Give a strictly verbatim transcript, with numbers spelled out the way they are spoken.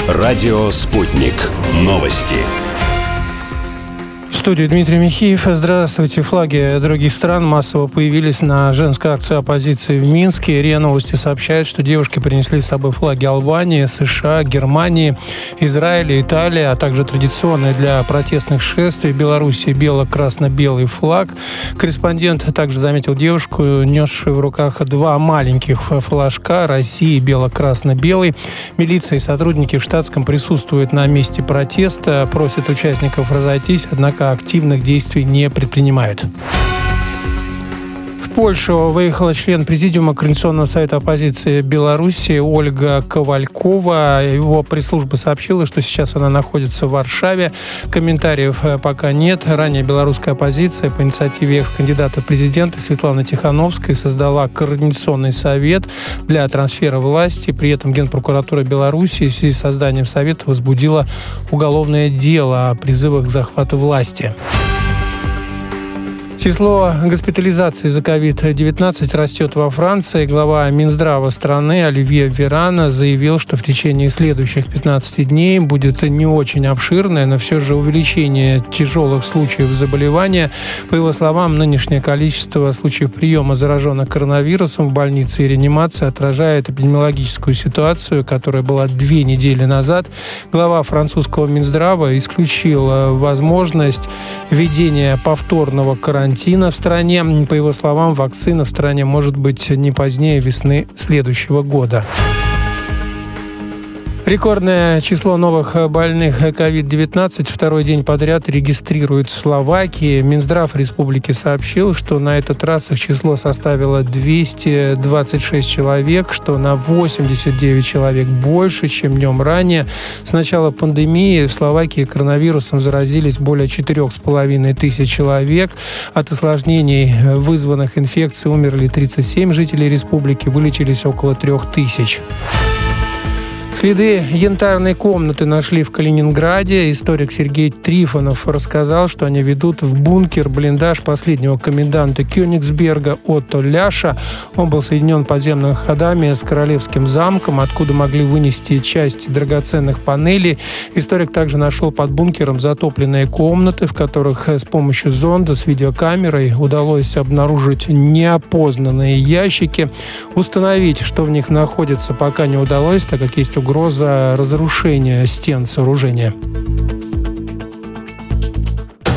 Радио «Спутник». Новости. В студии Дмитрий Михеев. Здравствуйте. Флаги других стран массово появились на женской акции оппозиции в Минске. РИА Новости сообщает, что девушки принесли с собой флаги Албании, США, Германии, Израиля, Италии, а также традиционный для протестных шествий Беларуси бело-красно-белый флаг. Корреспондент также заметил девушку, несшую в руках два маленьких флажка России бело-красно-белый. Милиция и сотрудники в штатском присутствуют на месте протеста, просят участников разойтись, однако активных действий не предпринимают. В Польшу выехала член президиума Координационного совета оппозиции Беларуси Ольга Ковалькова. Его пресс-служба сообщила, что сейчас она находится в Варшаве. Комментариев пока нет. Ранее белорусская оппозиция по инициативе экс-кандидата в президенты Светланы Тихановской создала Координационный совет для трансфера власти. При этом Генпрокуратура Беларуси в связи с созданием совета возбудила уголовное дело о призывах к захвату власти. Число госпитализаций за ковид девятнадцать растет во Франции. Глава Минздрава страны Оливье Веран заявил, что в течение следующих пятнадцати дней будет не очень обширное, но все же увеличение тяжелых случаев заболевания. По его словам, нынешнее количество случаев приема зараженных коронавирусом в больнице и реанимации отражает эпидемиологическую ситуацию, которая была две недели назад. Глава французского Минздрава исключил возможность введения повторного карантина в стране. По его словам, вакцина в стране может быть не позднее весны следующего года. Рекордное число новых больных ковид девятнадцать второй день подряд регистрируют в Словакии. Минздрав республики сообщил, что на этот раз их число составило двести двадцать шесть человек, что на восемьдесят девять человек больше, чем днем ранее. С начала пандемии в Словакии коронавирусом заразились более четырех с половиной тысяч человек. От осложнений, вызванных инфекцией, умерли тридцать семь жителей республики, вылечились около трех тысяч. Следы янтарной комнаты нашли в Калининграде. Историк Сергей Трифонов рассказал, что они ведут в бункер-блиндаж последнего коменданта Кёнигсберга Отто Ляша. Он был соединен подземными ходами с Королевским замком, откуда могли вынести часть драгоценных панелей. Историк также нашел под бункером затопленные комнаты, в которых с помощью зонда с видеокамерой удалось обнаружить неопознанные ящики. Установить, что в них находится, пока не удалось, так как есть угроза разрушения стен сооружения.